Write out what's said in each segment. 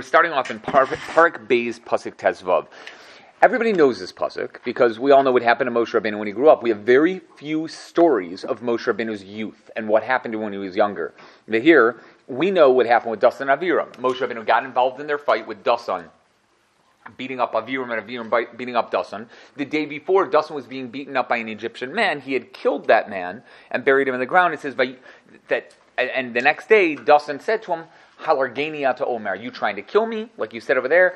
starting off in Parak Beis Pasuk Tezvav. Everybody knows this pasuk because we all know what happened to Moshe Rabbeinu when he grew up. We have very few stories of Moshe Rabbeinu's youth and what happened to him when he was younger. But here, we know what happened with Dasan and Aviram. Moshe Rabbeinu got involved in their fight with Dasan, beating up Aviram and Aviram beating up Dasan. The day before, Dasan was being beaten up by an Egyptian man. He had killed that man and buried him in the ground. It says and the next day, Dasan said to him, Halargenia to Omer, you trying to kill me? Like you said over there,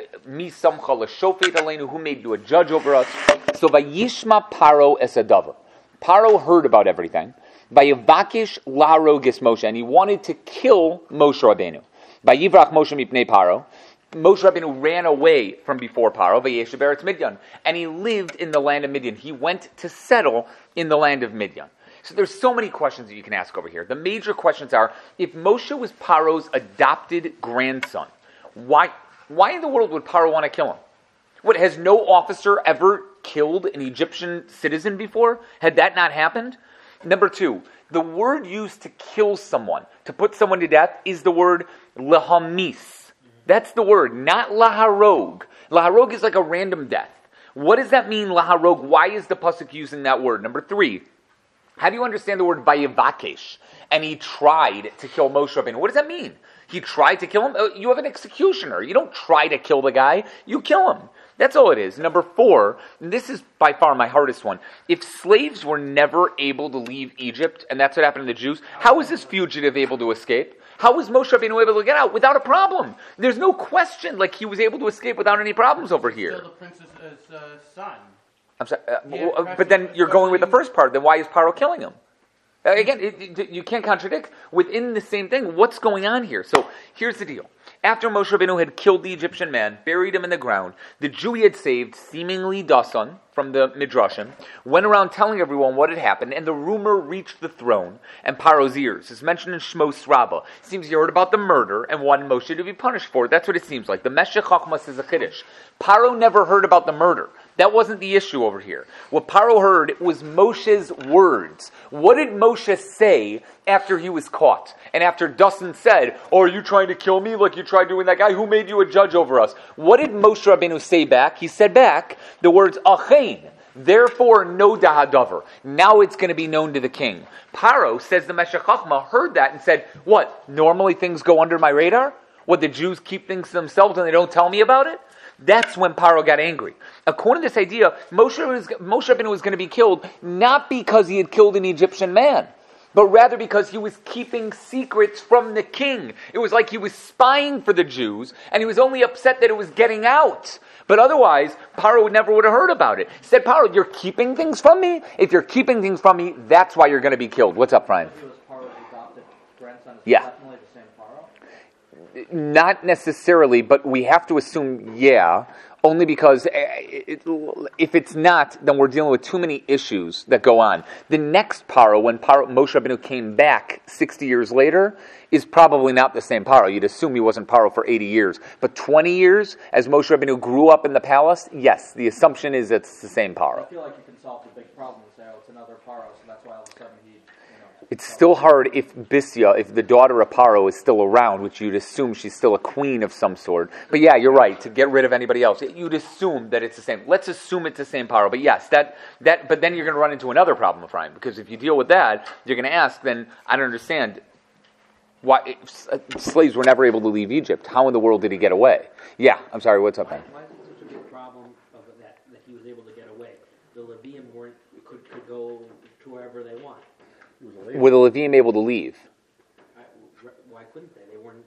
Mi samcha l'shofet aleinu, who made you a judge over us? So Vayishma Paro esadavar. Paro heard about everything. Vayivakish laharogis Moshe, and he wanted to kill Moshe Rabbeinu. Vayivrach Moshe mipnei Paro. Moshe Rabbeinu ran away from before Paro, Vayesh beretz Midyan, and he lived in the land of Midian. He went to settle in the land of Midian. So there's so many questions that you can ask over here. The major questions are, if Moshe was Paro's adopted grandson, why in the world would Paro want to kill him? What, has no officer ever killed an Egyptian citizen before? Had that not happened? Number two, the word used to kill someone, to put someone to death, is the word lahamis. That's the word, not laharog. Laharog is like a random death. What does that mean, laharog? Why is the pasuk using that word? Number three, how do you understand the word vayivakesh? And he tried to kill Moshe Rabbeinu. What does that mean? He tried to kill him? You have an executioner. You don't try to kill the guy. You kill him. That's all it is. Number four, and this is by far my hardest one. If slaves were never able to leave Egypt, and that's what happened to the Jews, how was this fugitive able to escape? How was Moshe Rabbeinu able to get out without a problem? There's no question like he was able to escape without any problems over here. Still the prince's son. I'm sorry, but then you're going with the first part. Then why is Paro killing him? Again, you can't contradict within the same thing. What's going on here? So here's the deal. After Moshe Rabbeinu had killed the Egyptian man, buried him in the ground, the Jew he had saved, seemingly Dasan, from the Midrashim, went around telling everyone what had happened, and the rumor reached the throne and Paro's ears. It's mentioned in Shmos Rabbah. It seems he heard about the murder and wanted Moshe to be punished for it. That's what it seems like. The Meshech Chochmas is a Chiddush. Paro never heard about the murder. That wasn't the issue over here. What Paro heard was Moshe's words. What did Moshe say after he was caught? And after Dasan said, "Oh, are you trying to kill me like you tried doing that guy? Who made you a judge over us?" What did Moshe Rabbeinu say back? He said back the words, "Achein." Therefore, no dahadavar. Now it's going to be known to the king. Paro, says the Meshech Chochmah, heard that and said, what? Normally things go under my radar? What, the Jews keep things to themselves and they don't tell me about it? That's when Paro got angry. According to this idea, Moshe Rabbeinu was going to be killed not because he had killed an Egyptian man, but rather because he was keeping secrets from the king. It was like he was spying for the Jews, and he was only upset that it was getting out. But otherwise, Paro never would have heard about it. He said, Paro, you're keeping things from me? If you're keeping things from me, that's why you're going to be killed. What's up, Brian? He was Paro's adopted grandson. Yeah. Definitely the same Paro? Not necessarily, but we have to assume, yeah, only because if it's not, then we're dealing with too many issues that go on. The next Paro, when Moshe Rabbeinu came back 60 years later, is probably not the same Paro. You'd assume he wasn't Paro for 80 years. But 20 years, as Moshe Rabbeinu grew up in the palace, yes, the assumption is it's the same Paro. I feel like you can solve the big problem and say, oh, it's another Paro, so that's why all of a sudden he, It's still hard if Bisya, if the daughter of Paro is still around, which you'd assume she's still a queen of some sort. But yeah, you're right, to get rid of anybody else, you'd assume that it's the same. Let's assume it's the same Paro. But yes, but then you're going to run into another problem, Ephraim, because if you deal with that, you're going to ask, then I don't understand, why slaves were never able to leave Egypt. How in the world did he get away? Yeah, I'm sorry, what's up, man? Why is it such a big problem of that he was able to get away? The Levium could go to wherever they want. Were the Levium able to leave? Why couldn't they? They weren't.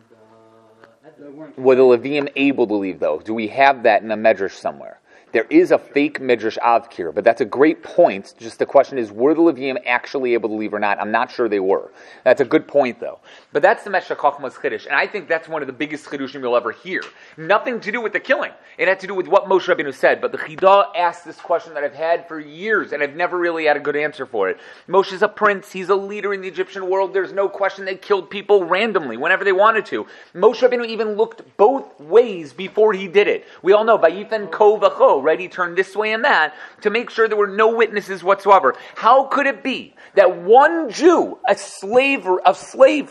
Were the Levium able to leave, though? Do we have that in a medrash somewhere? There is a fake Midrash Avkir, but that's a great point. Just the question is, were the Levium actually able to leave or not? I'm not sure they were. That's a good point, though. But that's the Meshech Chochmah's Chiddush, and I think that's one of the biggest Chiddushim you'll ever hear. Nothing to do with the killing. It had to do with what Moshe Rabbeinu said, but the Chidah asked this question that I've had for years, and I've never really had a good answer for it. Moshe's a prince. He's a leader in the Egyptian world. There's no question they killed people randomly, whenever they wanted to. Moshe Rabbeinu even looked both ways before he did it. We all know, Vayithan ko v'cho, right? He turned this way and that to make sure there were no witnesses whatsoever. How could it be that one Jew, a slave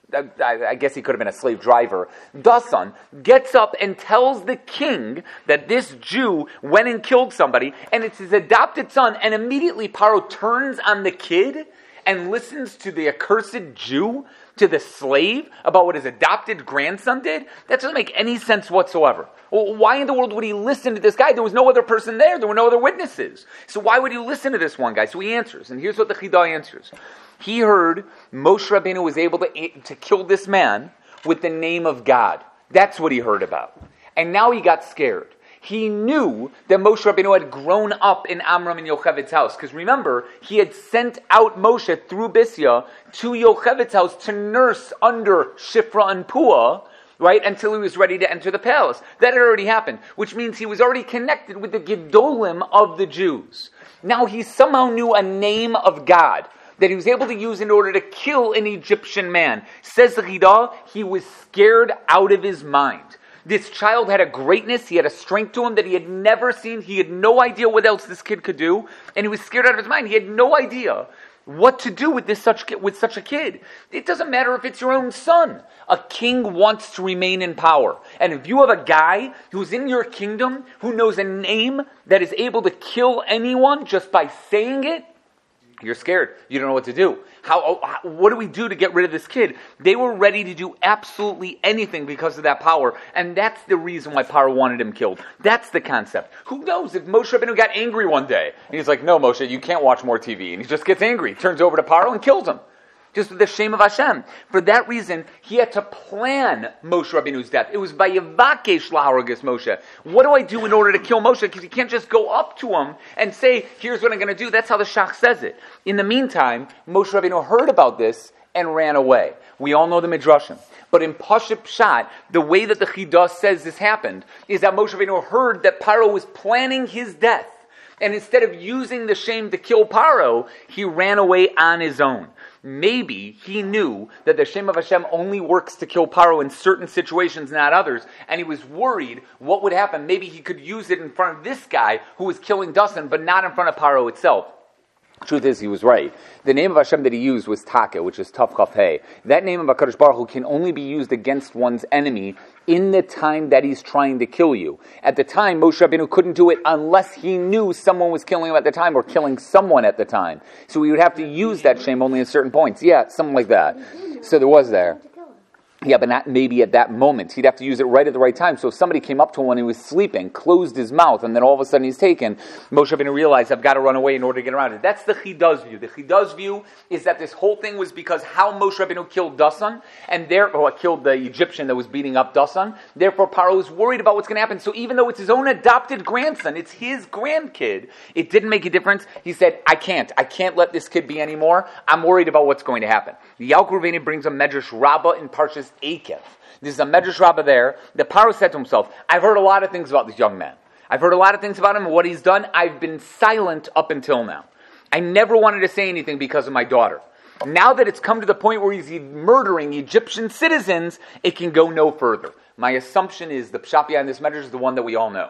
I guess he could have been a slave driver, Dasan, gets up and tells the king that this Jew went and killed somebody, and it's his adopted son, and immediately Paro turns on the kid and listens to the accursed Jew, to the slave, about what his adopted grandson did. That doesn't make any sense whatsoever. Well, why in the world would he listen to this guy? There was no other person there. There were no other witnesses. So why would he listen to this one guy? So he answers, and here's what the Chidah answers. He heard Moshe Rabbeinu was able to kill this man with the name of God. That's what he heard about. And now he got scared. He knew that Moshe Rabbeinu had grown up in Amram and Yocheved's house. Because remember, he had sent out Moshe through Bisya to Yocheved's house to nurse under Shifra and Pua, right, until he was ready to enter the palace. That had already happened, which means he was already connected with the Gedolim of the Jews. Now he somehow knew a name of God that he was able to use in order to kill an Egyptian man. Says the Chidah, he was scared out of his mind. This child had a greatness, he had a strength to him that he had never seen. He had no idea what else this kid could do, and he was scared out of his mind. He had no idea what to do with such a kid. It doesn't matter if it's your own son. A king wants to remain in power. And if you have a guy who's in your kingdom, who knows a name that is able to kill anyone just by saying it, you're scared. You don't know what to do. What do we do to get rid of this kid? They were ready to do absolutely anything because of that power. And that's the reason why Paro wanted him killed. That's the concept. Who knows if Moshe Rabbeinu got angry one day. And he's like, no, Moshe, you can't watch more TV. And he just gets angry, turns over to Paro and kills him. Just with the shame of Hashem. For that reason, he had to plan Moshe Rabbeinu's death. It was by Yevakesh Laharagas Moshe. What do I do in order to kill Moshe? Because you can't just go up to him and say, here's what I'm going to do. That's how the Shach says it. In the meantime, Moshe Rabbeinu heard about this and ran away. We all know the Midrashim. But in Pashut Pshat, the way that the Chidah says this happened is that Moshe Rabbeinu heard that Paro was planning his death. And instead of using the shame to kill Paro, he ran away on his own. Maybe he knew that the Shem of Hashem only works to kill Paro in certain situations, not others, and he was worried what would happen. Maybe he could use it in front of this guy who was killing Dasan, but not in front of Paro itself. Truth is, he was right. The name of Hashem that he used was Taka, which is Tav Chaf Hey. That name of HaKadosh Baruch Hu can only be used against one's enemy in the time that he's trying to kill you. At the time, Moshe Rabbeinu couldn't do it unless he knew someone was killing him at the time or killing someone at the time. So he would have to use that shame only at certain points. Yeah, something like that. So there was there. Yeah, but not maybe at that moment. He'd have to use it right at the right time. So if somebody came up to him when he was sleeping, closed his mouth, and then all of a sudden he's taken, Moshe Rabbeinu realized, I've got to run away in order to get around it. That's the Chidah's view. The Chidah's view is that this whole thing was because how Moshe Rabbeinu killed Dasan, and therefore killed the Egyptian that was beating up Dasan. Therefore, Paro was worried about what's going to happen. So even though it's his own adopted grandson, it's his grandkid, it didn't make a difference. He said, I can't let this kid be anymore. I'm worried about what's going to happen. The Yalkut Reuveni brings a Medrash Rabbah in Parshas Eikev. This is a Medrash Rabbah there. The Paro said to himself, I've heard a lot of things about this young man. I've heard a lot of things about him and what he's done. I've been silent up until now. I never wanted to say anything because of my daughter. Now that it's come to the point where he's murdering Egyptian citizens, it can go no further. My assumption is the Pshat behind this Medrash is the one that we all know.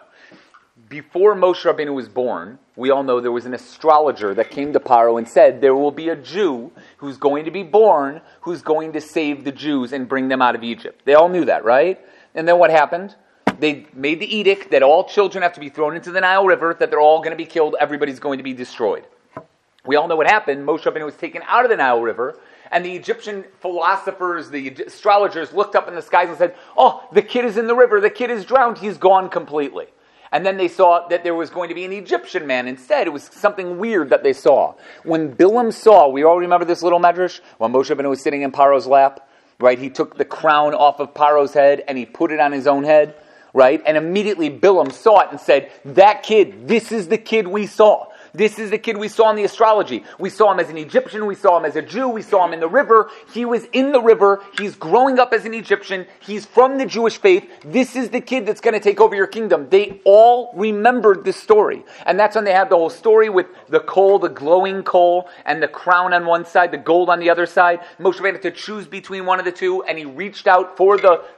Before Moshe Rabbeinu was born, we all know there was an astrologer that came to Paro and said, there will be a Jew who's going to be born, who's going to save the Jews and bring them out of Egypt. They all knew that, right? And then what happened? They made the edict that all children have to be thrown into the Nile River, that they're all going to be killed, everybody's going to be destroyed. We all know what happened. Moshe Rabbeinu was taken out of the Nile River, and the Egyptian philosophers, the astrologers looked up in the skies and said, oh, the kid is in the river, the kid is drowned, he's gone completely. And then they saw that there was going to be an Egyptian man instead. It was something weird that they saw. When Bilam saw, we all remember this little medrash, when Moshe Rabbeinu was sitting in Paro's lap, right? He took the crown off of Paro's head and he put it on his own head, right? And immediately Bilam saw it and said, that kid, this is the kid we saw. This is the kid we saw in the astrology. We saw him as an Egyptian. We saw him as a Jew. We saw him in the river. He was in the river. He's growing up as an Egyptian. He's from the Jewish faith. This is the kid that's going to take over your kingdom. They all remembered this story. And that's when they had the whole story with the coal, the glowing coal, and the crown on one side, the gold on the other side. Moshe Rabbeinu had to choose between one of the two, and he reached out for the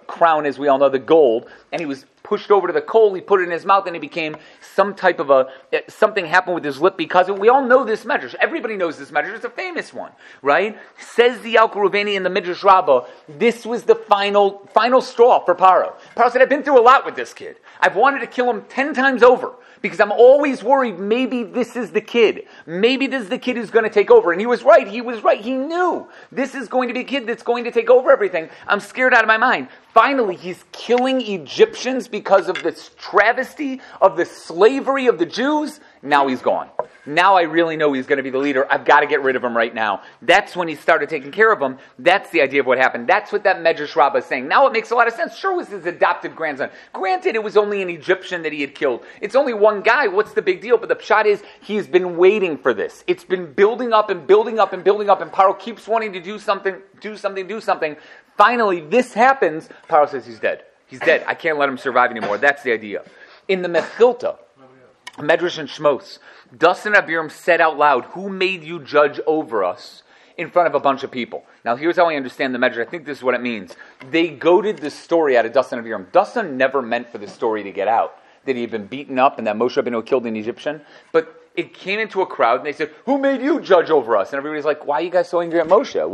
crown, as we all know, the gold, and he was pushed over to the coal, he put it in his mouth, and it became some type of something happened with his lip because we all know this medrash. Everybody knows this medrash. It's a famous one, right? Says the Al-Quruveni in the Midrash Rabbah, this was the final straw for Paro. Paro said, I've been through a lot with this kid. I've wanted to kill him 10 times over because I'm always worried maybe this is the kid. Maybe this is the kid who's going to take over. And he was right. He knew this is going to be a kid that's going to take over everything. I'm scared out of my mind. Finally, he's killing Egyptians because of this travesty of the slavery of the Jews. Now he's gone. Now I really know he's going to be the leader. I've got to get rid of him right now. That's when he started taking care of him. That's the idea of what happened. That's what that Medrash Rabbah is saying. Now it makes a lot of sense. Sure, it was his adopted grandson. Granted, it was only an Egyptian that he had killed. It's only one guy. What's the big deal? But the pshat is, he's been waiting for this. It's been building up and building up and building up, and Paro keeps wanting to do something. Finally, this happens. Paro says he's dead. He's dead. I can't let him survive anymore. That's the idea. In the Mechilta, Medrash and Shmos, Dasan and Abiram said out loud, who made you judge over us in front of a bunch of people? Now here's how I understand the Medrash. I think this is what it means. They goaded the story out of Dasan and Abiram. Dasan never meant for the story to get out, that he had been beaten up and that Moshe Rabbeinu killed an Egyptian. But it came into a crowd and they said, who made you judge over us? And everybody's like, why are you guys so angry at Moshe?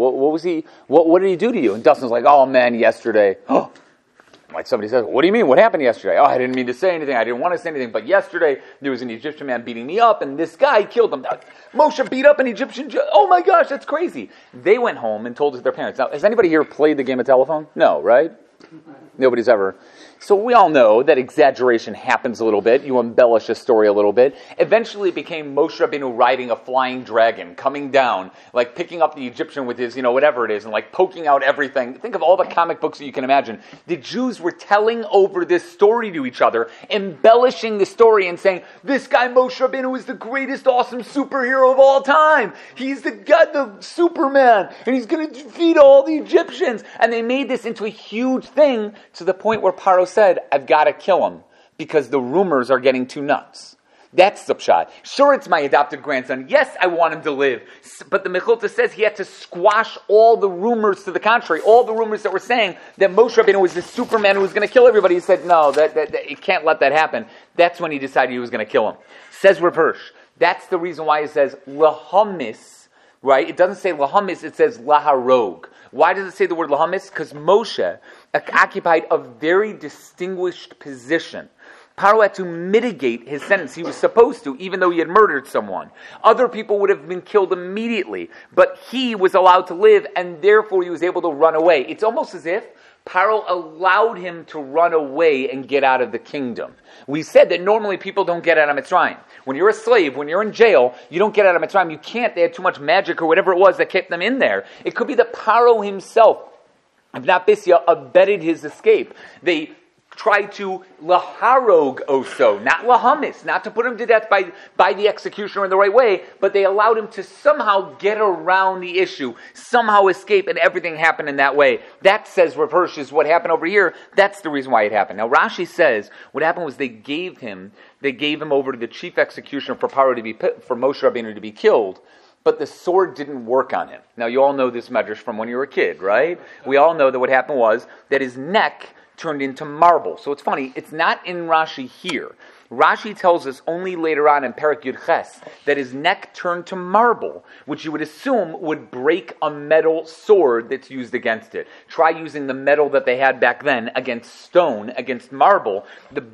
What did he do to you? And Dasan's like, oh man, yesterday. Oh. Like somebody says, what do you mean? What happened yesterday? Oh, I didn't mean to say anything. I didn't want to say anything. But yesterday, there was an Egyptian man beating me up, and this guy killed him. Moshe beat up an Egyptian. Oh my gosh, that's crazy. They went home and told their parents. Now, has anybody here played the game of telephone? No, right? Nobody's ever. So we all know that exaggeration happens a little bit. You embellish a story a little bit. Eventually it became Moshe Rabbeinu riding a flying dragon, coming down, like picking up the Egyptian with his, whatever it is, and like poking out everything. Think of all the comic books that you can imagine. The Jews were telling over this story to each other, embellishing the story and saying, this guy Moshe Rabbeinu is the greatest awesome superhero of all time. He's the God, the Superman, and he's going to defeat all the Egyptians. And they made this into a huge thing to the point where Paro said, I've got to kill him because the rumors are getting too nuts. That's the pshat. Sure, it's my adopted grandson. Yes, I want him to live. But the Mechilta says he had to squash all the rumors to the contrary. All the rumors that were saying that Moshe Rabbeinu was this Superman who was going to kill everybody. He said, no, that you can't let that happen. That's when he decided he was going to kill him. Says Rav Hirsch. That's the reason why it says lahamis, right? It doesn't say lahamis, it says laharog. Why does it say the word lahamis? Because Moshe occupied a very distinguished position. Paro had to mitigate his sentence. He was supposed to, even though he had murdered someone. Other people would have been killed immediately, but he was allowed to live, and therefore he was able to run away. It's almost as if Paro allowed him to run away and get out of the kingdom. We said that normally people don't get out of Mitzrayim. When you're a slave, when you're in jail, you don't get out of Mitzrayim. You can't. They had too much magic or whatever it was that kept them in there. It could be that Paro himself, if not Bisya, abetted his escape. They tried to laharog oso, not lahamis, not to put him to death by the executioner in the right way, but they allowed him to somehow get around the issue, somehow escape, and everything happened in that way. That, says Rav Hirsch, is what happened over here. That's the reason why it happened. Now Rashi says what happened was they gave him over to the chief executioner for Moshe Rabbeinu to be killed. But the sword didn't work on him. Now you all know this medrash from when you were a kid, right? We all know that what happened was that his neck turned into marble. So it's funny, it's not in Rashi here. Rashi tells us only later on in Perek Yud Ches that his neck turned to marble, which you would assume would break a metal sword that's used against it. Try using the metal that they had back then against stone, against marble.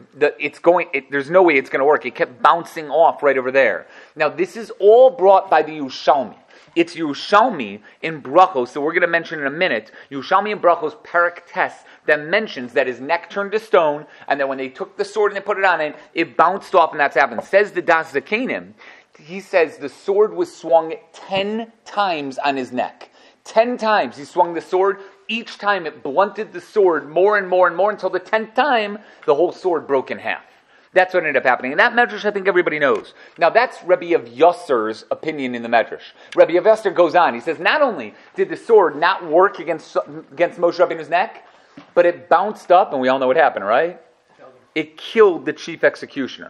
There's no way it's going to work. It kept bouncing off right over there. Now this is all brought by the Yerushalmi. It's Yerushalmi in Brachos, so we're going to mention in a minute, Yerushalmi in Brachos, Perek Tes, that mentions that his neck turned to stone, and that when they took the sword and they put it on it, it bounced off, and that's happened. Says the Das Zakenim, he says the sword was swung 10 times on his neck. 10 times he swung the sword. Each time it blunted the sword more and more and more until the 10th time, the whole sword broke in half. That's what ended up happening. And that medrash, I think everybody knows. Now, that's Rabbi of Yosser's opinion in the medrash. Rabbi of Yosser goes on. He says, not only did the sword not work against Moshe Rabbeinu's neck, but it bounced up, and we all know what happened, right? It killed the chief executioner.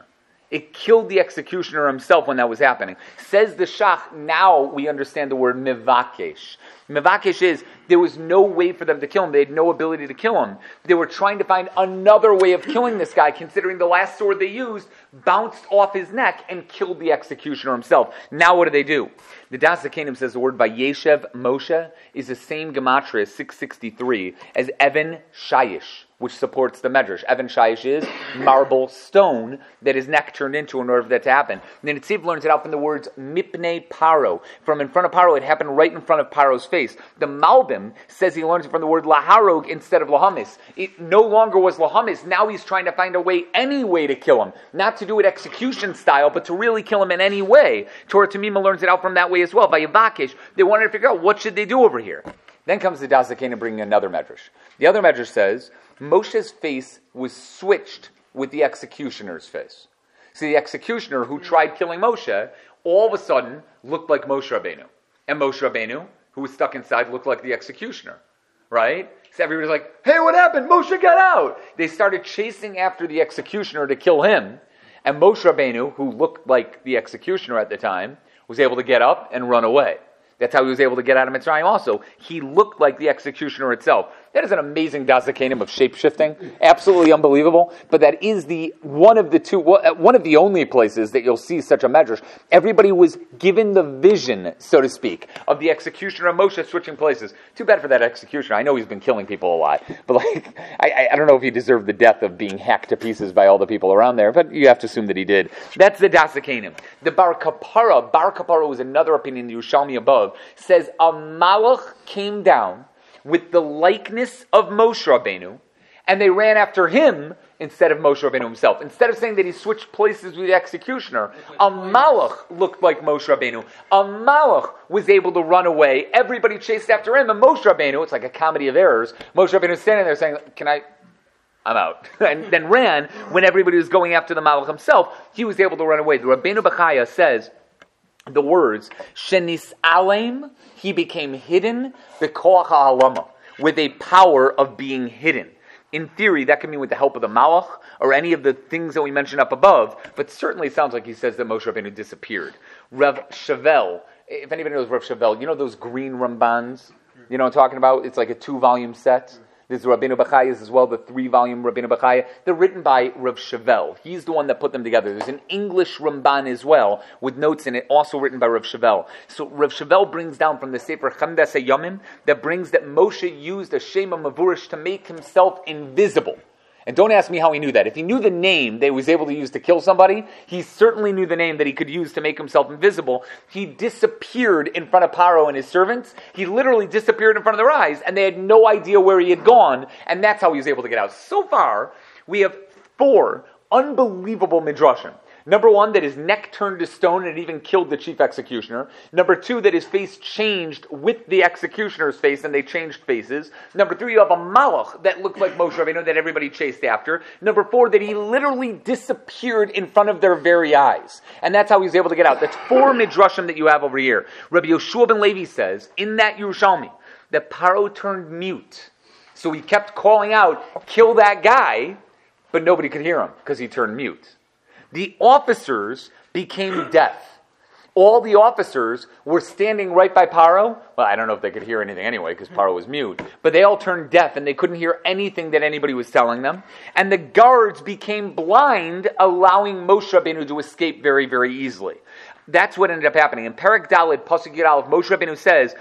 It killed the executioner himself when that was happening. Says the Shach, now we understand the word mivakesh. Mivakesh is, there was no way for them to kill him. They had no ability to kill him. They were trying to find another way of killing this guy, considering the last sword they used bounced off his neck and killed the executioner himself. Now what do? The Das HaKenim says the word Vayeshev Moshe is the same gematria, 663, as Evan Shayish, which supports the Medrash. Evan Shayish is marble stone that his neck turned into in order for that to happen. And then Tziv learns it out from the words Mipnei Paro. From in front of Paro, it happened right in front of Paro's face. The Malbim says he learns it from the word Laharog instead of Lahamis. It no longer was Lahamis. Now he's trying to find a way, any way to kill him. Not to do it execution style, but to really kill him in any way. Torah Tamima learns it out from that way as well. By Yavakish, they wanted to figure out what should they do over here. Then comes the Das HaKenim bringing another Medrash. The other Medrash says, Moshe's face was switched with the executioner's face. So the executioner who tried killing Moshe, all of a sudden looked like Moshe Rabbeinu. And Moshe Rabbeinu, who was stuck inside, looked like the executioner. Right? So everybody's like, hey, what happened? Moshe got out! They started chasing after the executioner to kill him. And Moshe Rabbeinu, who looked like the executioner at the time, was able to get up and run away. That's how he was able to get out of Mitzrayim also. He looked like the executioner itself. That is an amazing Das HaKenim of shape-shifting. Absolutely unbelievable. But that is one of the only places that you'll see such a medrash. Everybody was given the vision, so to speak, of the executioner of Moshe switching places. Too bad for that executioner. I know he's been killing people a lot. But I don't know if he deserved the death of being hacked to pieces by all the people around there. But you have to assume that he did. That's the Das HaKenim. The Bar Kapara was another opinion, the Yerushalmi above, says a malach came down with the likeness of Moshe Rabbeinu, and they ran after him instead of Moshe Rabbeinu himself. Instead of saying that he switched places with the executioner, a malach looked like Moshe Rabbeinu. A malach was able to run away. Everybody chased after him, and Moshe Rabbeinu, it's like a comedy of errors, Moshe Rabbeinu was standing there saying, I'm out. And then ran when everybody was going after the malach himself. He was able to run away. The Rabbeinu Bechaya says, the words, Shenis Alem, he became hidden, B'koach ha'alama, with a power of being hidden. In theory, that can mean with the help of the Malach, or any of the things that we mentioned up above, but certainly it sounds like he says that Moshe Rabbeinu disappeared. Rav Shavel, if anybody knows Rav Shavel, you know those green Rambans? You know what I'm talking about? It's like a 2-volume set. There's Rabbeinu Bechaya as well, the 3-volume Rabbeinu Bechaya. They're written by Rav Shavel. He's the one that put them together. There's an English Ramban as well, with notes in it, also written by Rav Shavel. So Rav Shavel brings down from the Sefer Chamdas HaYomim, that brings that Moshe used a Shema Mavurish to make himself invisible. And don't ask me how he knew that. If he knew the name that he was able to use to kill somebody, he certainly knew the name that he could use to make himself invisible. He disappeared in front of Paro and his servants. He literally disappeared in front of their eyes, and they had no idea where he had gone, and that's how he was able to get out. So far, we have 4 unbelievable midrashim. Number 1, that his neck turned to stone and it even killed the chief executioner. Number 2, that his face changed with the executioner's face and they changed faces. Number 3, you have a malach that looked like Moshe Rabbeinu that everybody chased after. Number 4, that he literally disappeared in front of their very eyes. And that's how he was able to get out. That's 4 midrashim that you have over here. Rabbi Yoshua ben Levi says, in that Yerushalmi, that Paro turned mute. So he kept calling out, kill that guy, but nobody could hear him because he turned mute. The officers became deaf. All the officers were standing right by Paro. Well, I don't know if they could hear anything anyway, because Paro was mute. But they all turned deaf, and they couldn't hear anything that anybody was telling them. And the guards became blind, allowing Moshe Rabbeinu to escape very, very easily. That's what ended up happening. In Perek Daled, Pasuk Yud Aleph, Moshe Rabbeinu says,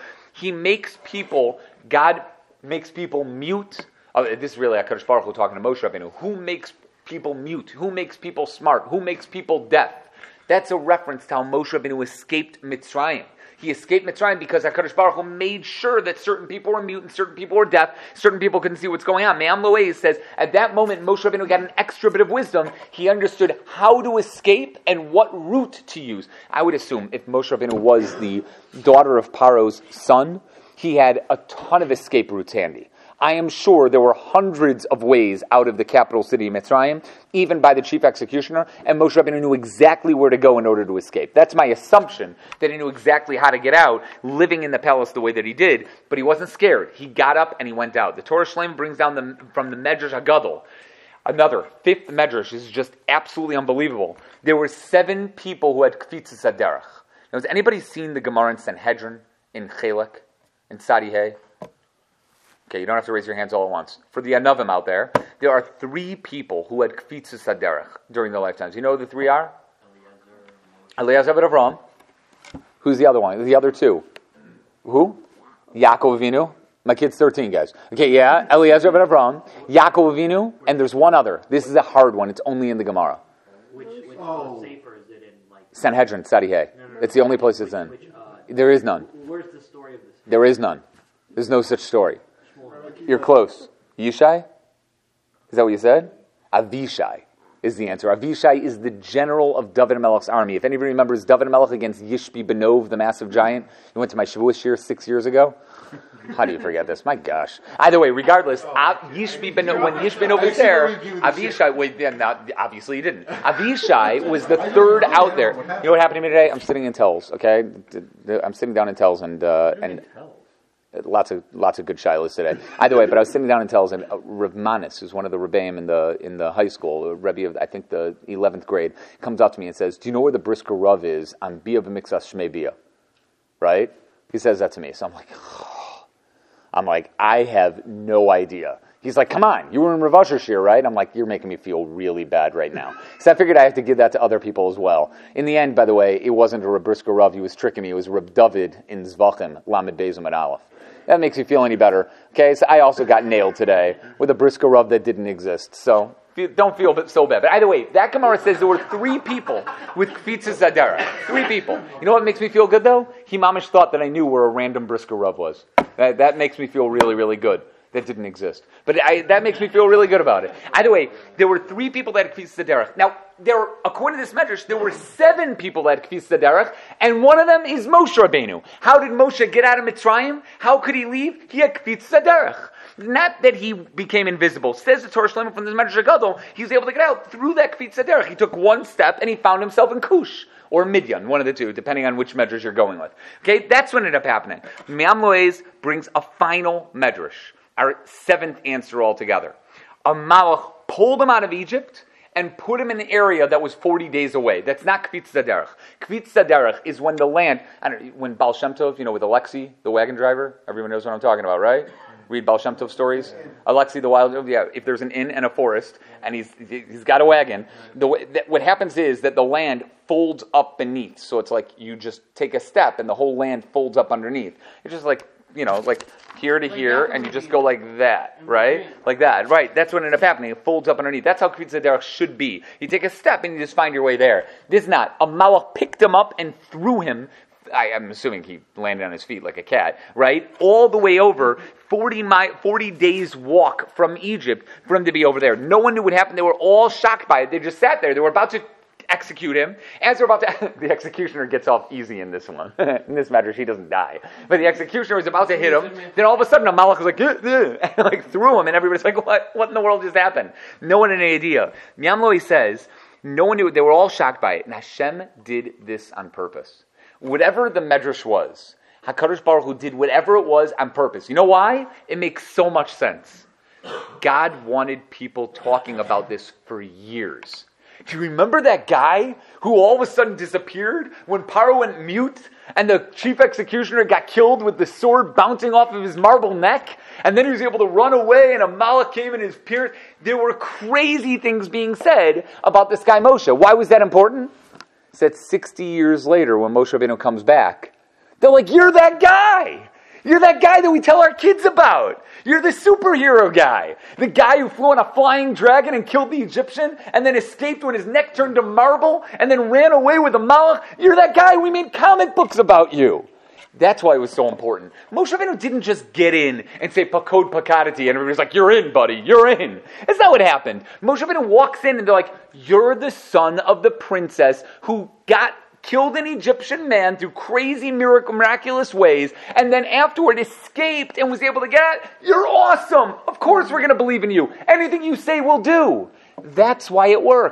God makes people mute. This is really HaKadosh Baruch Hu talking to Moshe Rabbeinu. Who makes people mute? Who makes people smart? Who makes people deaf? That's a reference to how Moshe Rabbeinu escaped Mitzrayim. He escaped Mitzrayim because HaKadosh Baruch Hu made sure that certain people were mute and certain people were deaf. Certain people couldn't see what's going on. Me'am Lo'ez says, at that moment, Moshe Rabbeinu got an extra bit of wisdom. He understood how to escape and what route to use. I would assume if Moshe Rabbeinu was the daughter of Paro's son, he had a ton of escape routes handy. I am sure there were hundreds of ways out of the capital city of Mitzrayim, even by the chief executioner, and Moshe Rabbeinu knew exactly where to go in order to escape. That's my assumption, that he knew exactly how to get out, living in the palace the way that he did, but he wasn't scared. He got up and he went out. The Torah Shlem brings down from the Medrash HaGadol, Another, fifth medrash, this is just absolutely unbelievable. There were 7 people who had kfitzas haderech. Now, has anybody seen the Gemara in Sanhedrin, in Chelek, in Sadi Hay? Okay, you don't have to raise your hands all at once. For the Anavim out there are 3 people who had kfitzas haderech during their lifetimes. You know who the 3 are? Eliezer ben Avram. Who's the other one? The other 2? Who? Yaakov Avinu. My kid's 13, guys. Okay, yeah, Eliezer ben Avram, Yaakov Avinu, and there's one other. This is a hard one. It's only in the Gemara. Which sefer is it in? Like Sanhedrin, Sadi Hay. It's the only place it's in. There is none. Where's the story of this? There is none. There's no such story. You're close. Yishai? Is that what you said? Avishai is the answer. Avishai is the general of David Melech's army. If anybody remembers David Melech against Yishbi Benov, the massive giant, he went to my Shavuos shir 6 years ago. How do you forget this? My gosh. Either way, regardless, Yishbi Benov, when Yishbi Benov was there, Avishai, obviously he didn't. Avishai was the 3rd out there. You know what happened to me today? I'm sitting in Tells, okay? I'm sitting down in Tells and lots of good shilas today. Either way, but I was sitting down in Tells, and Rav Manis, who's one of the Rebbeim in the high school, the Rebbe of, I think, the 11th grade, comes up to me and says, "Do you know where the Brisker Rav is on Bia B'Mixas Shmei Bia?" Right? He says that to me. So I'm like, I have no idea. He's like, "Come on, you were in Rav Asher shir, right?" I'm like, "You're making me feel really bad right now." So I figured I have to give that to other people as well. In the end, by the way, it wasn't a Reb Brisker Rav. He was tricking me. It was Reb David in Zvachim, Lamed Bezum and Aleph. That makes me feel any better. Okay, so I also got nailed today with a Brisker Rav that didn't exist. So don't feel so bad. But either way, that Gemara says there were 3 people with kfitzas haderech. 3 people. You know what makes me feel good though? He mamish thought that I knew where a random Brisker Rav was. That makes me feel really, really good. That didn't exist. But that makes me feel really good about it. Either way, there were 3 people that had kfitzas haderech. Now, according to this medrash, there were 7 people that had kfitzas haderech, and one of them is Moshe Rabbeinu. How did Moshe get out of Mitzrayim? How could he leave? He had kfitzas haderech. Not that he became invisible. Says the Torah Shlema from the Medrash Gadol, he was able to get out through that kfitzas haderech. He took one step and he found himself in Cush. Or Midian, one of the two, depending on which medrash you're going with. Okay, that's what ended up happening. Me'am Loez brings a final medrash. Our 7th answer altogether. A malach pulled him out of Egypt and put him in an area that was 40 days away. That's not kfitzas haderech. Kfitzas haderech is when the land, when Baal Shem Tov, with Alexei, the wagon driver, everyone knows what I'm talking about, right? Read Baal Shem Tov stories. Alexei the wild, if there's an inn and a forest, and he's got a wagon, what happens is that the land folds up beneath. So it's like you just take a step and the whole land folds up underneath. It's just like, like here to here, and you just go like that, right? Like that, right? That's what ended up happening. It folds up underneath. That's how kfitzas haderech should be. You take a step and you just find your way there. This is not. A malach picked him up and threw him. I'm assuming he landed on his feet like a cat, right? All the way over, 40 days walk from Egypt for him to be over there. No one knew what happened. They were all shocked by it. They just sat there. They were about to execute him. As they're about to, the executioner gets off easy in this one. In this matter, he doesn't die. But the executioner was about to hit him. Then all of a sudden, a malach was like, and like threw him, and everybody's like, what in the world just happened? No one had any idea. Me'am Loez says, no one knew. They were all shocked by it. And Hashem did this on purpose. Whatever the medrash was, HaKadosh Baruch Hu did whatever it was on purpose. You know why? It makes so much sense. God wanted people talking about this for years. Do you remember that guy who all of a sudden disappeared when Paro went mute and the chief executioner got killed with the sword bouncing off of his marble neck? And then he was able to run away and a malach came in his appearance. There were crazy things being said about this guy Moshe. Why was that important? It's that 60 years later when Moshe Rabbeinu comes back, they're like, "You're that guy! You're that guy that we tell our kids about! You're the superhero guy! The guy who flew on a flying dragon and killed the Egyptian and then escaped when his neck turned to marble and then ran away with a malach! You're that guy! We made comic books about you!" That's why it was so important. Moshe Rabbeinu didn't just get in and say, "Pakod pakadati," and everybody's like, "You're in, buddy, you're in." That's not what happened. Moshe Rabbeinu walks in and they're like, "You're the son of the princess who killed an Egyptian man through crazy miraculous ways, and then afterward escaped and was able to get out. You're awesome! Of course we're going to believe in you. Anything you say we'll do." That's why it worked.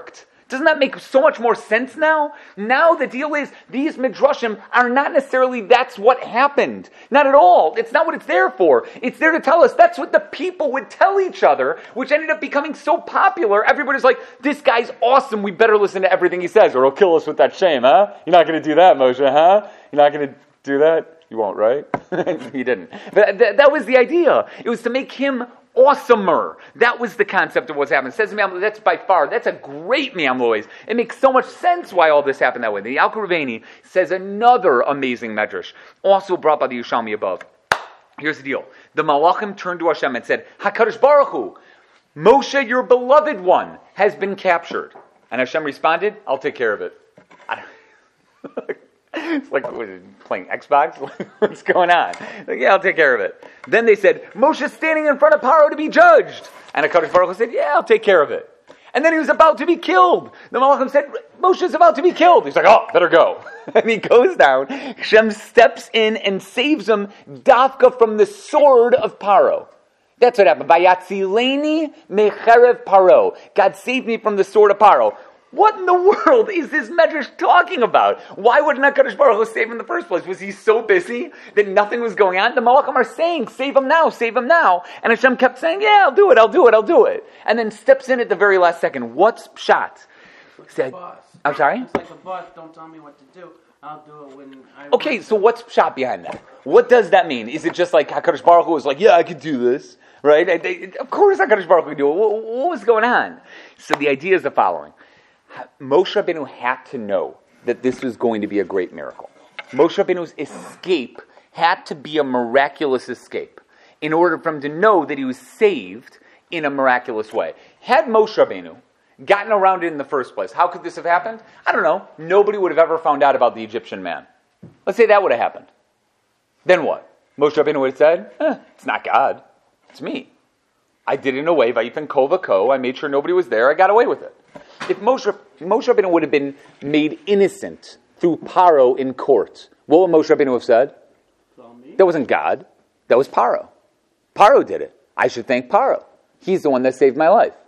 Doesn't that make so much more sense now? Now the deal is, these midrashim are not necessarily that's what happened. Not at all. It's not what it's there for. It's there to tell us that's what the people would tell each other, which ended up becoming so popular. Everybody's like, this guy's awesome. We better listen to everything he says or he'll kill us with that shame, huh? You're not going to do that, Moshe, huh? You're not going to do that? You won't, right? He didn't. But that was the idea. It was to make him awesomer. That was the concept of what's happened. Says that's by far, that's a great Me'amlois. It makes so much sense why all this happened that way. The Al-Qurvani says another amazing medrash, also brought by the Yerushalmi above. Here's the deal. The Malachim turned to Hashem and said, HaKadosh Baruch Hu, Moshe, your beloved one, has been captured. And Hashem responded, I'll take care of it. It's like playing Xbox. What's going on? Like, yeah, I'll take care of it. Then they said, Moshe's standing in front of Paro to be judged. And HaKadosh Baruch Hu said, yeah, I'll take care of it. And then he was about to be killed. The Malachim said, Moshe's about to be killed. He's like, oh, better go. And he goes down. Hashem steps in and saves him, dafka, from the sword of Paro. That's what happened. Vayatzileni mecherev Paro. God saved me from the sword of Paro. What in the world is this medrash talking about? Why wouldn't HaKadosh Baruch Hu save him in the first place? Was he so busy that nothing was going on? The Malachim are saying, save him now, save him now. And Hashem kept saying, yeah, I'll do it. And then steps in at the very last second. What's pshat? Said, I'm sorry? It's like a boss, don't tell me what to do. I'll do it when I... Okay, so what's pshat behind that? What does that mean? Is it just like HaKadosh Baruch Hu was like, yeah, I could do this, right? Of course HaKadosh Baruch Hu could do it. What was going on? So the idea is the following. Moshe Rabbeinu had to know that this was going to be a great miracle. Moshe Rabbeinu's escape had to be a miraculous escape in order for him to know that he was saved in a miraculous way. Had Moshe Rabbeinu gotten around it in the first place, how could this have happened? I don't know. Nobody would have ever found out about the Egyptian man. Let's say that would have happened. Then what? Moshe Rabbeinu would have said, it's not God. It's me. I did it in a way, Vayifan Ko V'Ko. I made sure nobody was there. I got away with it. If Moshe Rabbeinu would have been made innocent through Paro in court, what would Moshe Rabbeinu have said? That wasn't God. That was Paro. Paro did it. I should thank Paro. He's the one that saved my life.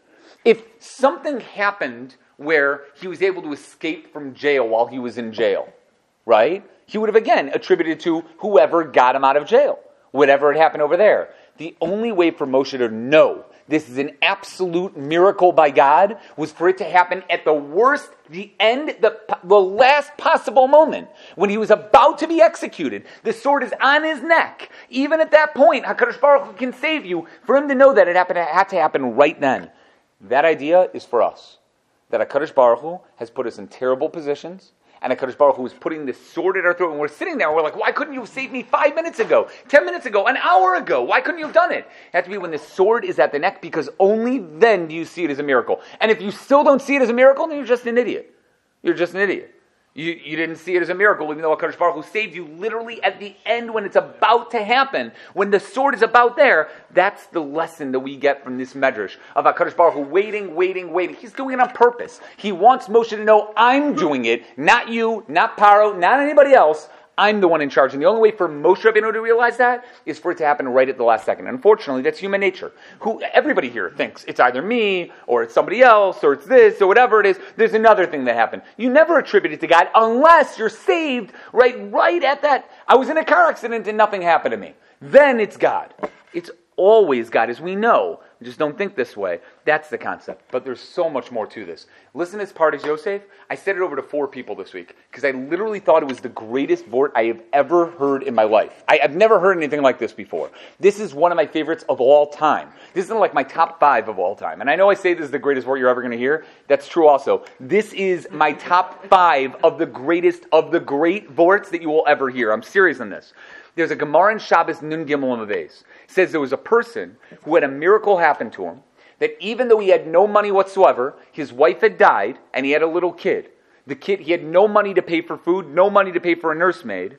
If something happened where he was able to escape from jail while he was in jail, right? He would have again attributed to whoever got him out of jail. Whatever had happened over there. The only way for Moshe to know this is an absolute miracle by God was for it to happen at the worst, the end, the last possible moment, when he was about to be executed. The sword is on his neck. Even at that point, HaKadosh Baruch Hu can save you. For him to know that it had to happen right then. That idea is for us. That HaKadosh Baruch Hu has put us in terrible positions, and HaKadosh Baruch Hu is putting this sword at our throat, and we're sitting there, and we're like, why couldn't you have saved me 5 minutes ago, 10 minutes ago, an hour ago? Why couldn't you have done it? It has to be when the sword is at the neck, because only then do you see it as a miracle. And if you still don't see it as a miracle, then you're just an idiot. You're just an idiot. You didn't see it as a miracle, even though HaKadosh Baruch Hu saved you literally at the end when it's about to happen. When the sword is about there, that's the lesson that we get from this medrash of HaKadosh Baruch Hu waiting. He's doing it on purpose. He wants Moshe to know, I'm doing it, not you, not Paro, not anybody else. I'm the one in charge. And the only way for Moshe Rabbeinu to realize that is for it to happen right at the last second. Unfortunately, that's human nature. Everybody here thinks it's either me, or it's somebody else, or it's this, or whatever it is. There's another thing that happened. You never attribute it to God unless you're saved right at that. I was in a car accident and nothing happened to me. Then it's God. It's always God, as we know. We just don't think this way. That's the concept. But there's so much more to this. Listen to this part of Yosef. I said it over to 4 people this week because I literally thought it was the greatest vort I have ever heard in my life. I've never heard anything like this before. This is one of my favorites of all time. This is like my top 5 of all time. And I know I say this is the greatest vort you're ever going to hear. That's true also. This is my top 5 of the greatest of the great vorts that you will ever hear. I'm serious on this. There's a Gemara in Shabbos Nun Gimel Amavez. It says there was a person who had a miracle happen to him, that even though he had no money whatsoever, his wife had died, and he had a little kid. He had no money to pay for food, no money to pay for a nursemaid.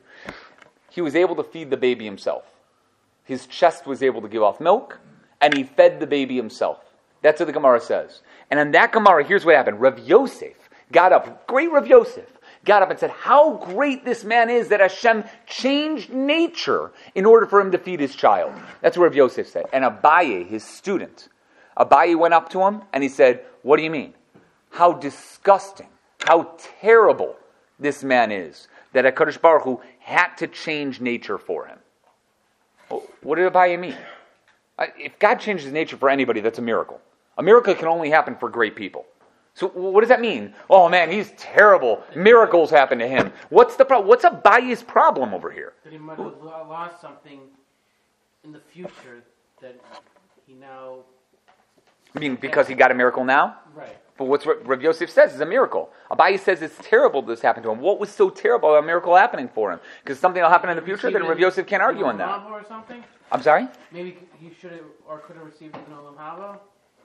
He was able to feed the baby himself. His chest was able to give off milk, and he fed the baby himself. That's what the Gemara says. And in that Gemara, here's what happened. Rav Yosef got up, great Rav Yosef, got up and said, how great this man is that Hashem changed nature in order for him to feed his child. That's what Rav Yosef said. And Abaye, his student, Abaye went up to him and he said, what do you mean? how disgusting, how terrible this man is, that HaKadosh Baruch Hu had to change nature for him. What did Abaye mean? If God changes nature for anybody, that's a miracle. A miracle can only happen for great people. So what does that mean? Oh man, he's terrible. Miracles happen to him. What's the problem? What's Abaye's problem over here? That he might have lost something in the future that he now... I mean, because he got a miracle now? Right. But what's what Rav Yosef says is a miracle. Abaye says it's terrible this happened to him. What was so terrible about a miracle happening for him? Because something will happen in the future, then Rav Yosef can't argue on that. Or something? I'm sorry? Maybe he should have or could have received it in Olam Haba?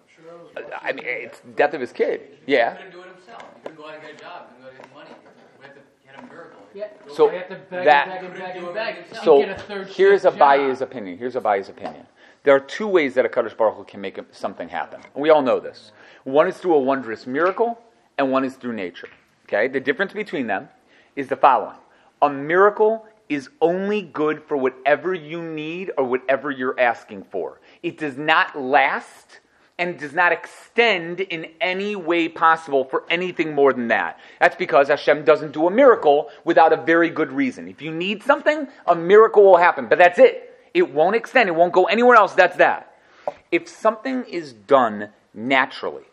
I mean, it's the death of his kid. Yeah. He couldn't do it himself. He couldn't go out and get a job. He couldn't go out and get money. We had to get a miracle. Yeah. So I have to beg that- and beg and beg and beg. So and get a third here's shift Abaye's job. opinion. Here's Abaye's opinion. There are two ways that a Kadosh Baruch Hu can make something happen. We all know this. One is through a wondrous miracle, and one is through nature. Okay? The difference between them is the following. A miracle is only good for whatever you need or whatever you're asking for. It does not last and does not extend in any way possible for anything more than that. That's because Hashem doesn't do a miracle without a very good reason. If you need something, a miracle will happen, but that's it. It won't extend. It won't go anywhere else. That's that. If something is done naturally,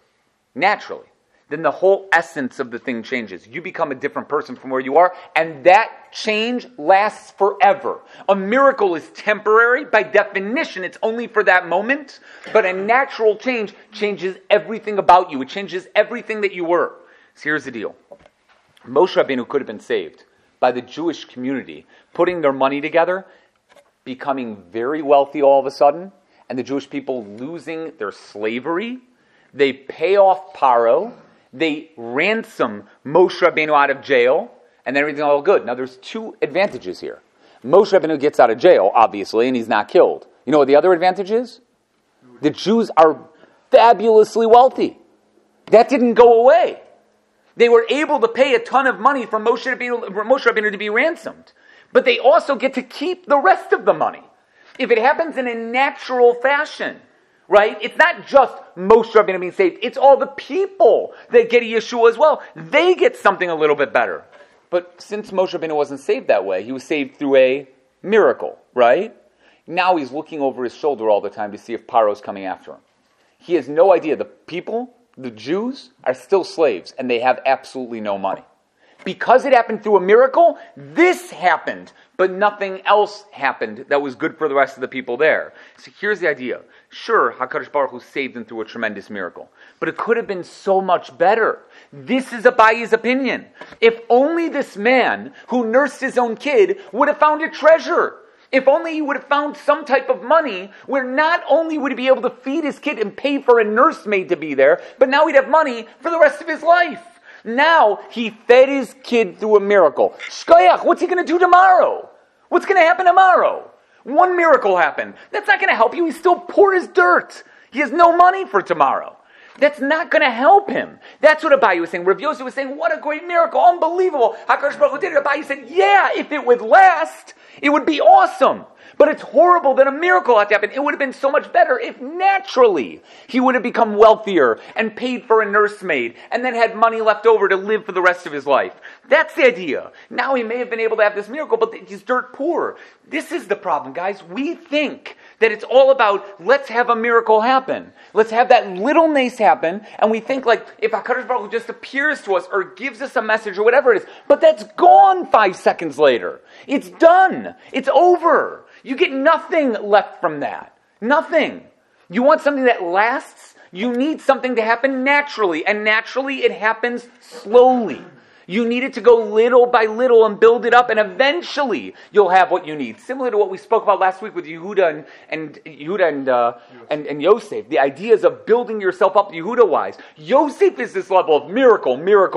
then the whole essence of the thing changes. You become a different person from where you are, and that change lasts forever. A miracle is temporary. By definition, it's only for that moment, but a natural change changes everything about you. It changes everything that you were. So here's the deal. Moshe Rabbeinu could have been saved by the Jewish community putting their money together, becoming very wealthy all of a sudden, and the Jewish people losing their slavery. They pay off Paro. They ransom Moshe Rabbeinu out of jail, and then everything's all good. Now, there's two advantages here. Moshe Rabbeinu gets out of jail, obviously, and he's not killed. You know what the other advantage is? The Jews are fabulously wealthy. That didn't go away. They were able to pay a ton of money for Moshe Rabbeinu to be ransomed. But they also get to keep the rest of the money. If it happens in a natural fashion, right? It's not just Moshe Rabbeinu being saved. It's all the people that get a Yeshua as well. They get something a little bit better. But since Moshe Rabbeinu wasn't saved that way, he was saved through a miracle, right? Now he's looking over his shoulder all the time to see if Paro's coming after him. He has no idea. The people, the Jews, are still slaves, and they have absolutely no money. Because it happened through a miracle, this happened, but nothing else happened that was good for the rest of the people there. So here's the idea. Sure, HaKadosh Baruch Hu saved them through a tremendous miracle, but it could have been so much better. This is Abaye's opinion. If only this man who nursed his own kid would have found a treasure. If only he would have found some type of money where not only would he be able to feed his kid and pay for a nursemaid to be there, but now he'd have money for the rest of his life. Now, he fed his kid through a miracle. Shkoyach, what's he going to do tomorrow? What's going to happen tomorrow? One miracle happened. That's not going to help you. He's still poor as dirt. He has no money for tomorrow. That's not going to help him. That's what Abaye was saying. Rav Yosef was saying, what a great miracle. Unbelievable. HaKadosh Baruch Hu did it. Abaye said, yeah, if it would last, it would be awesome. But it's horrible that a miracle had to happen. It would have been so much better if naturally he would have become wealthier and paid for a nursemaid and then had money left over to live for the rest of his life. That's the idea. Now he may have been able to have this miracle, but he's dirt poor. This is the problem, guys. We think that it's all about, let's have a miracle happen. Let's have that little nace happen, and we think like, if HaKadosh Baruch Hu just appears to us or gives us a message or whatever it is, but that's gone 5 seconds later. It's done. It's over. You get nothing left from that. Nothing. You want something that lasts? You need something to happen naturally, and naturally it happens slowly. You need it to go little by little and build it up, and eventually you'll have what you need. Similar to what we spoke about last week with Yehuda and Yosef. The ideas of building yourself up Yehuda-wise. Yosef is this level of miracle,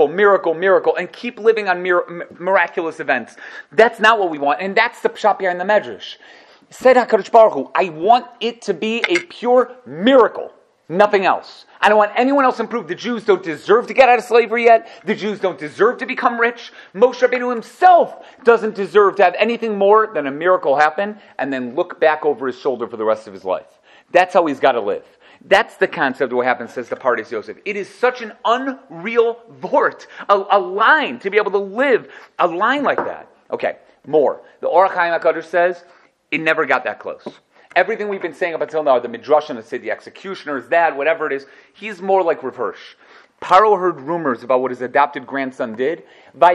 and keep living on miraculous events. That's not what we want, and that's the pshat here in the Medrash. Said HaKadosh Baruch Hu, I want it to be a pure miracle. Nothing else. I don't want anyone else to prove the Jews don't deserve to get out of slavery yet. The Jews don't deserve to become rich. Moshe Rabbeinu himself doesn't deserve to have anything more than a miracle happen and then look back over his shoulder for the rest of his life. That's how he's got to live. That's the concept of what happens, says the Pardes Yosef. It is such an unreal vort, a line, to be able to live a line like that. Okay, more. The Orach Chaim HaKadosh says, it never got that close. Everything we've been saying up until now, the Midrashim that say the executioner is that, whatever it is, he's more like Rav Hirsch. Paro heard rumors about what his adopted grandson did.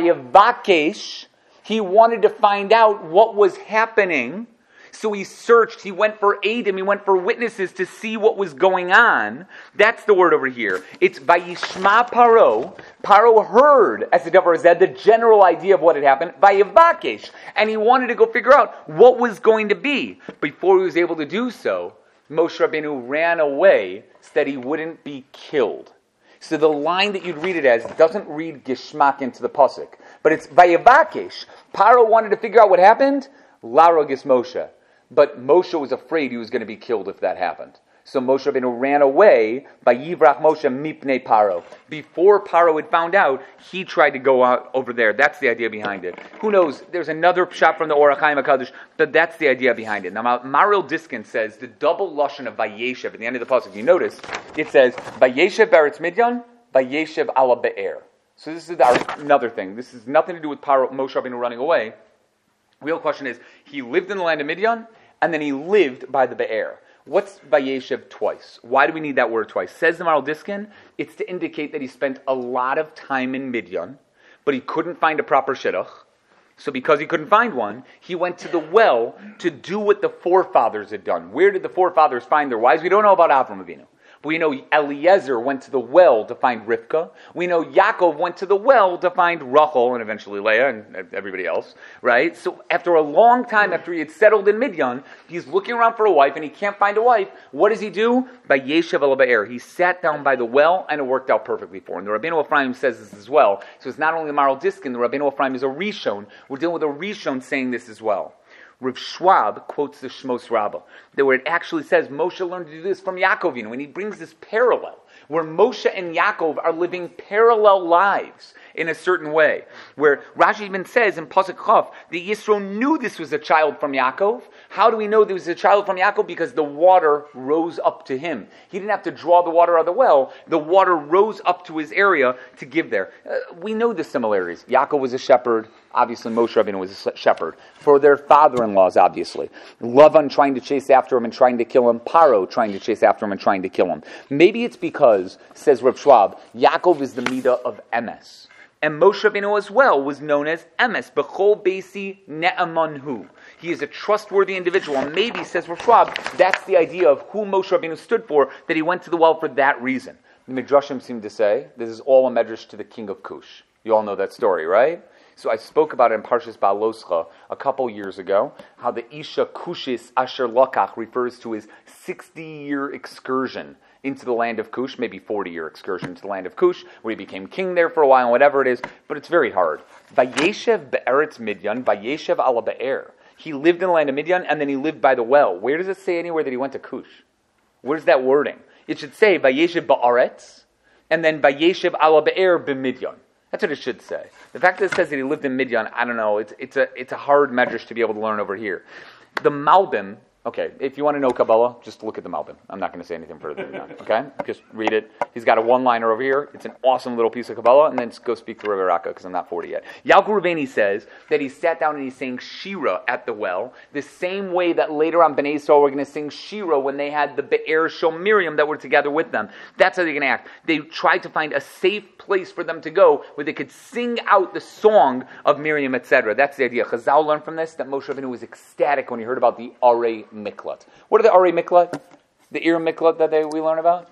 Vayevakesh, he wanted to find out what was happening. So he searched, he went for Adim, he went for witnesses to see what was going on. That's the word over here. It's Vayishma Paro. Paro heard, as the Davar said, the general idea of what had happened. Vayevakesh. And he wanted to go figure out what was going to be. Before he was able to do so, Moshe Rabbeinu ran away so that he wouldn't be killed. So the line that you'd read it as doesn't read Gishmak into the Pasuk. But it's Vayevakesh. Paro wanted to figure out what happened. Larogis Moshe. But Moshe was afraid he was going to be killed if that happened. So Moshe Rabbeinu ran away by Yivrach Moshe mipnei Paro. Before Paro had found out, he tried to go out over there. That's the idea behind it. Who knows? There's another pshat from the Orach Chaim HaKadosh, but that's the idea behind it. Now, Maharil Diskin says the double lashon of Vayeshev at the end of the pasuk. You notice it says Vayeshev Beretz Midyan, Vayeshev ala Be'er. So this is another thing. This has nothing to do with Paro, Moshe Rabbeinu running away. Real question is, he lived in the land of Midian, and then he lived by the Be'er. What's Vayeshev twice? Why do we need that word twice? Says the Maharil Diskin, it's to indicate that he spent a lot of time in Midian, but he couldn't find a proper shidduch. So because he couldn't find one, he went to the well to do what the forefathers had done. Where did the forefathers find their wives? We don't know about Avram Avinu. We know Eliezer went to the well to find Rivka. We know Yaakov went to the well to find Rachel and eventually Leah and everybody else, right? So after a long time, after he had settled in Midian, he's looking around for a wife and he can't find a wife. What does he do? By Yeshev al Be'er. He sat down by the well and it worked out perfectly for him. The Rabbeinu Ephraim says this as well. So it's not only the Maharil Diskin, the Rabbeinu Ephraim is a Rishon. We're dealing with a Rishon saying this as well. Rav Schwab quotes the Shmos Rabbah, that where it actually says Moshe learned to do this from Yaakov, and he brings this parallel, where Moshe and Yaakov are living parallel lives in a certain way. Where Rashi even says in Pasuk Chaf, the Yisro knew this was a child from Yaakov. How do we know this was a child from Yaakov? Because the water rose up to him. He didn't have to draw the water out of the well. The water rose up to his area to give there. We know the similarities. Yaakov was a shepherd. Obviously, Moshe Rabbeinu was a shepherd. For their father-in-laws, obviously. Lavan trying to chase after him and trying to kill him. Paro trying to chase after him and trying to kill him. Maybe it's because, says Rav Schwab, Yaakov is the midah of Emes. And Moshe Rabbeinu as well was known as Emes. B'chol Beisi Ne'amanhu. He is a trustworthy individual. And maybe, says Rav Schwab, that's the idea of who Moshe Rabbeinu stood for, that he went to the well for that reason. The Midrashim seem to say, this is all a medrash to the king of Cush. You all know that story, right? So I spoke about it in Parshas Ba'aloscha a couple years ago, how the Isha Kushis Asher Lakach refers to his 60-year excursion into the land of Cush, maybe 40-year excursion to the land of Cush, where he became king there for a while, whatever it is, but it's very hard. Vayeshev be'eretz Midyan, Vayeshev ala be'er. He lived in the land of Midian, and then he lived by the well. Where does it say anywhere that he went to Cush? Where's that wording? It should say Vayeshev ba'aretz, and then Vayeshev ala be'er b'Midyan. That's what it should say. The fact that it says that he lived in Midian, I don't know, it's a hard medrash to be able to learn over here. The Malbim, okay, if you want to know Kabbalah, just look at the Malbim. I'm not going to say anything further than that, okay? Just read it. He's got a one-liner over here. It's an awesome little piece of Kabbalah, and then go speak to Rabbi Raka, because I'm not 40 yet. Yalkut Ruveni says that he sat down and he's saying Shira at the well, the same way that later on Bnei Yisrael were going to sing Shira when they had the Be'er Shel Miriam that were together with them. That's how they're going to act. They tried to find a safe place for them to go where they could sing out the song of Miriam, etc. That's the idea. Chazal learned from this that Moshe Rabbeinu was ecstatic when he heard about the Arei Miklat. What are the Arei Miklat? The Ir Miklat that we learn about?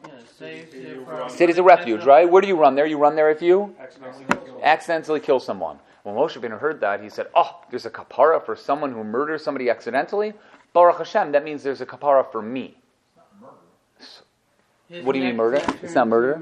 Yeah, Cities of refuge, right? Where do you run there? You run there if you accidentally kill someone. When Moshe Rabbeinu heard that, he said, oh, there's a kapara for someone who murders somebody accidentally? Baruch Hashem, that means there's a kapara for me. What do you mean murder? It's not murder?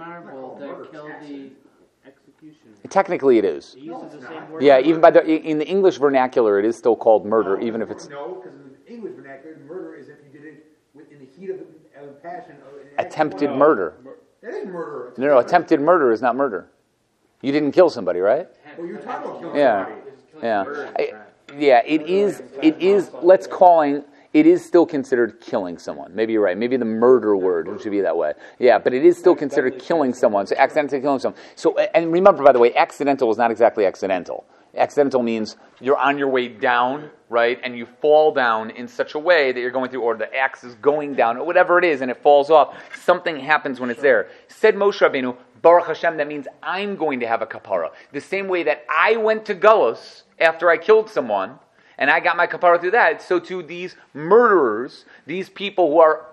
Technically it is. Yeah, even in the English vernacular, it is still called murder, even if it's... No, because in the English vernacular, murder is if you did it in the heat of passion. Attempted murder. That is murder. No, attempted murder is not murder. You didn't kill somebody, right? Well, you're talking about killing Yeah. somebody. Yeah. Yeah, it is, let's calling... it is still considered killing someone. Maybe you're right. Maybe the murder word should be that way. Yeah, but it is still considered killing someone. So accidentally killing someone. So, and remember, by the way, accidental is not exactly accidental. Accidental means you're on your way down, right, and you fall down in such a way that you're going through, or the axe is going down, or whatever it is, and it falls off. Something happens when it's there. Said Moshe Rabbeinu, Baruch Hashem, that means I'm going to have a kapara. The same way that I went to Gullus after I killed someone, and I got my kapara through that, so too these murderers, these people who are,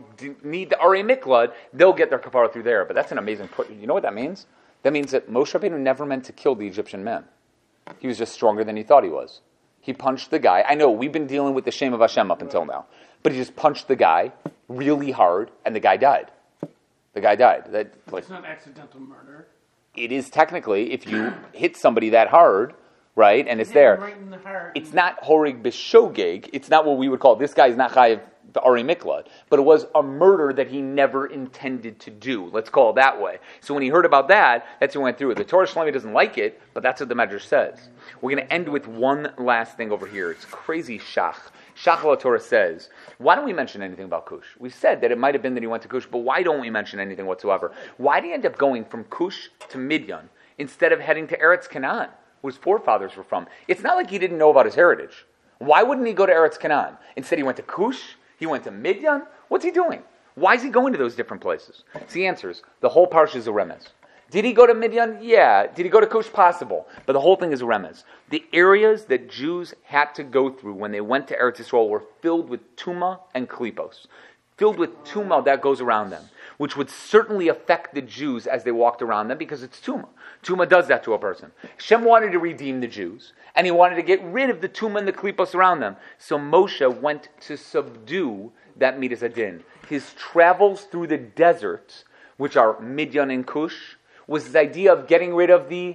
need the Ari Miklad, they'll get their kapara through there. But that's an amazing put. You know what that means? That means that Moshe Rabbeinu never meant to kill the Egyptian man. He was just stronger than he thought he was. He punched the guy. I know, we've been dealing with the shame of Hashem up until now. But he just punched the guy really hard, and the guy died. The guy died. It's not accidental murder. It is technically, if you hit somebody that hard, right, and it's there. Right in the heart. It's not horig b'shogeg. It's not what we would call, this guy is not chayiv Ari Miklad, but it was a murder that he never intended to do. Let's call it that way. So when he heard about that, that's when he went through it. The Torah Shlami doesn't like it, but that's what the Medrash says. We're going to end with one last thing over here. It's crazy shach. Shach Torah says, why don't we mention anything about Cush? We said that it might have been that he went to Cush, but why don't we mention anything whatsoever? Why did he end up going from Cush to Midian instead of heading to Eretz Canaan, where his forefathers were from? It's not like he didn't know about his heritage. Why wouldn't he go to Eretz Canaan? Instead he went to Cush, he went to Midian. What's he doing? Why is he going to those different places? So the answer is, the whole parsha is a remez. Did he go to Midian? Yeah. Did he go to Cush? Possible. But the whole thing is a remez. The areas that Jews had to go through when they went to Eretz Yisrael were filled with Tuma and Klipos. Filled with Tuma that goes around them, which would certainly affect the Jews as they walked around them because it's Tuma. Tuma does that to a person. Hashem wanted to redeem the Jews, and he wanted to get rid of the Tuma and the Klipos around them. So Moshe went to subdue that Midas Adin. His travels through the deserts, which are Midian and Cush, was his idea of getting rid of the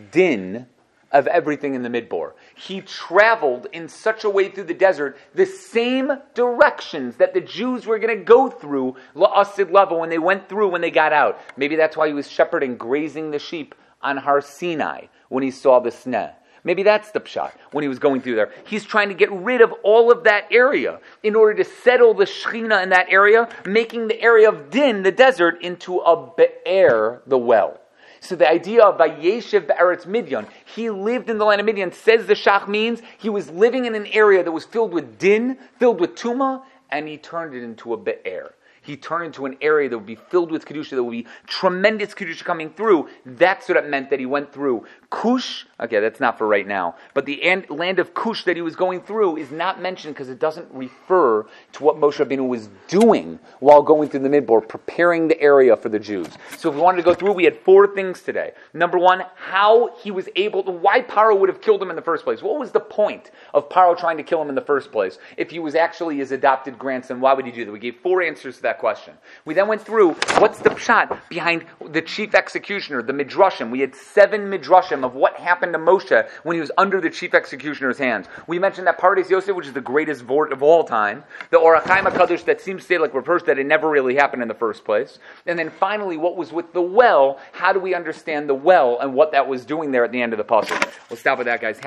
din of everything in the Midbar. He traveled in such a way through the desert, the same directions that the Jews were going to go through La'asid Lava when they went through, when they got out. Maybe that's why he was shepherding, grazing the sheep on Har Sinai when he saw the sneh. Maybe that's the pshat, when he was going through there. He's trying to get rid of all of that area in order to settle the Shechina in that area, making the area of Din, the desert, into a Be'er, the well. So the idea of Vayeshev Be'eretz Midian, he lived in the land of Midian, says the Shach means he was living in an area that was filled with Din, filled with Tumah, and he turned it into a Be'er. He turned into an area that would be filled with Kedusha, that would be tremendous Kedusha coming through. That's what it meant that he went through. Cush, okay, that's not for right now, but the land of Cush that he was going through is not mentioned because it doesn't refer to what Moshe Rabbeinu was doing while going through the Midbar, preparing the area for the Jews. So if we wanted to go through, we had 4 things today. Number 1, how he was able to, why Paro would have killed him in the first place. What was the point of Paro trying to kill him in the first place? If he was actually his adopted grandson, why would he do that? We gave 4 answers to that question. We then went through, what's the pshat behind the chief executioner, the midrashim? We had 7 midrashim of what happened to Moshe when he was under the chief executioner's hands. We mentioned that Pardes Yosef, which is the greatest vort of all time, the Orach Chaim HaKadosh that seems to say like refers that it never really happened in the first place, and then finally what was with the well. How do we understand the well and what that was doing there at the end of the pasuk? We'll stop with that, guys.